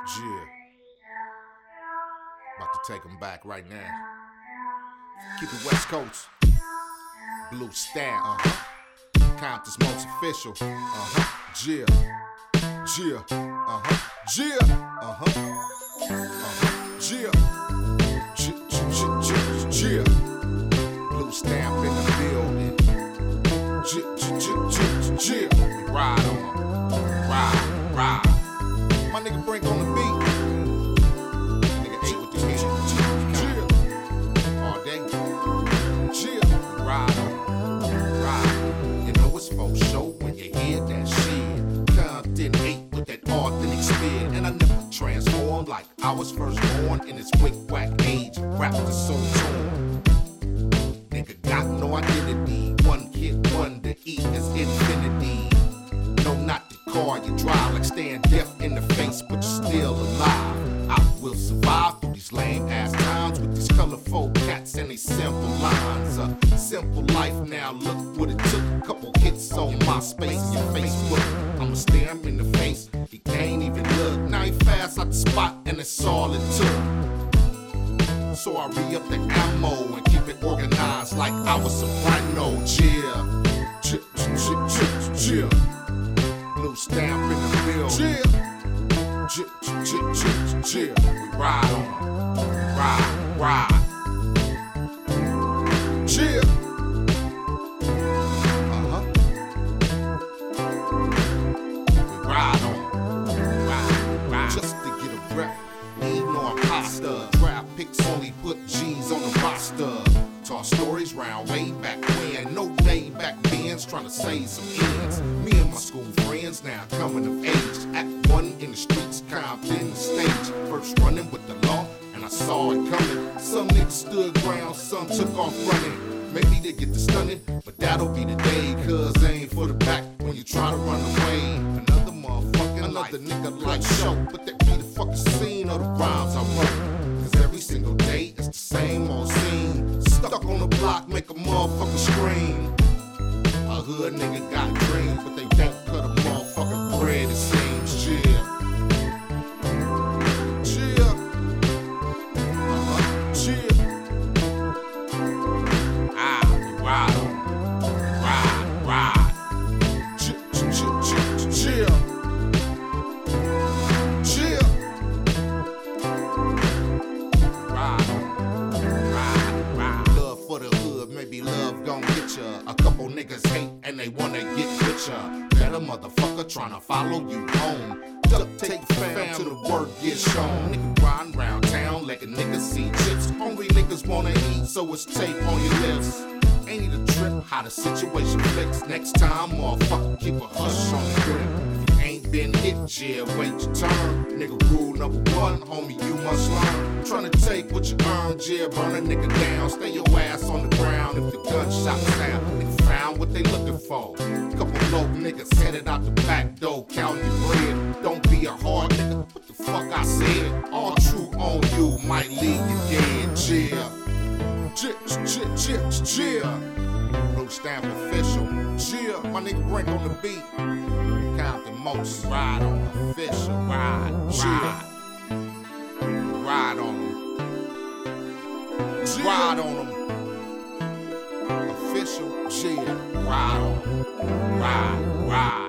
Yeah. About to take them back right now. Keep it West Coast. Blue Stamp. Compton's most official. Yeah. Yeah. Yeah. Yeah. Yeah. Blue Stamp in the building. Yeah. Ride on. Ride. My nigga Brink on the beat. Nigga ate with the hit. Yeah. All day. Yeah. Ride on. You know it's for show when you hear that shit. Compton 8 with that authentic spin. And I never transformed like I was first born in this wick-wack age. Rap the soul torn. Nigga got no identity. One kid, one to eat is infinity. No, not the car you drive, like staying deaf in the face, but you're still alive. I will survive through these lame ass times with these colorful cats and these simple lines. Simple life now, look what it took. Couple hits on MySpace and your Facebook. I'ma stare him in the face, he can't even look. Now he fast out the spot and that's all it took. So I re-up the ammo and keep it organized like I was soprano. Chill. Blue Stamp in the building. Chill. We ride on. Ride. Chill. We ride on. Ride. Just to get a rep, need no imposter. Draft picks only put G's on the roster. Toss stories round way back when. No day back bends trying to save some ends. Me and my school friends now coming of age. Act one in the streets, Compton the stage. First running with the law, and I saw it coming. Some niggas stood ground, some took off running. Maybe they get the stunning, but that'll be the day. Cause they ain't for the back when you try to run away. Another nigga like show, but that be the fucking scene of the rhymes I wrote. Cause every single day it's the same old scene. Stuck on the block, make a motherfucker scream. A hood nigga got dreams, but they won't cut a motherfucking bread, it seems. Yeah. Ride on. Ride. Chill. Love for the hood, maybe love gon' get ya. A couple niggas hate and they wanna get with ya. Better motherfucker tryna follow you home. Duck take fam till the word gets shown. Nigga riding round town like a nigga see chips. Hungry niggas wanna eat, so it's tape on your lips. Ain't it a trip how the situation flicks? Next time, motherfucker, keep a hush on the grip. If you ain't been hit, yeah, wait your turn. Nigga rule number one, homie, you must learn. Tryna take what you earned, yeah, burn a nigga down. Stay your ass on the ground if the gunshot sound. Nigga found what they looking for. Couple low niggas headed out the back door, counting your bread. Don't be a hard nigga, what the fuck I said? All true on you might leave you dead, yeah. Blue Stamp official. Yeah, my nigga Brink on the beat. Compton most. Ride on official. Ride. Ride on them. Ride on them. Official. Yeah. Ride on. Ride.